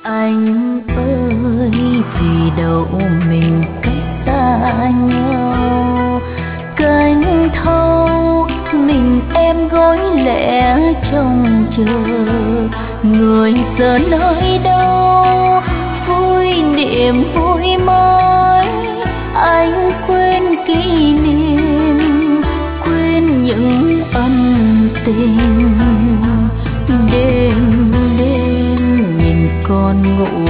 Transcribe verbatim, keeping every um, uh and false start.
Anh ơi, vì đâu mình cách xa nhau, cánh thâu mình em gối lẻ trông chờ, người giờ nơi đâu vui niềm vui mới. Anh quên kỷ niệm, quên những ân tình, đêm đêm nhìn con ngủ